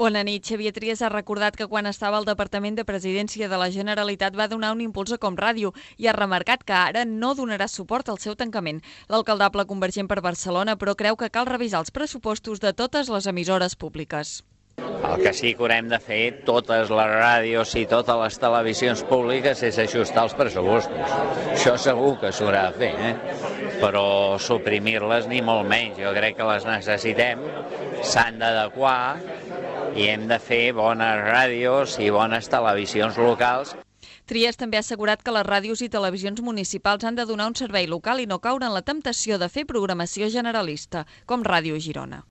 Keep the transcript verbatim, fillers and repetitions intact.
Bona nit. Xavier Trias ha recordat que quan estava al Departament de Presidència de la Generalitat va donar un impuls a Comràdio i ha remarcat que ara no donarà suport al seu tancament. L'alcaldable convergent per Barcelona, però, creu que cal revisar els pressupostos de totes les emissores públiques. El que sí que haurem de fer totes les ràdios i totes les televisions públiques és ajustar els pressupostos. Això segur que s'haurà de fer, eh? Però suprimir-les ni molt menys. Jo crec que les necessitem, s'han d'adequar i hem de fer bones ràdios i bones televisions locals. Trias també ha assegurat que les ràdios i televisions municipals han de donar un servei local i no caure en la temptació de fer programació generalista, com Ràdio Girona.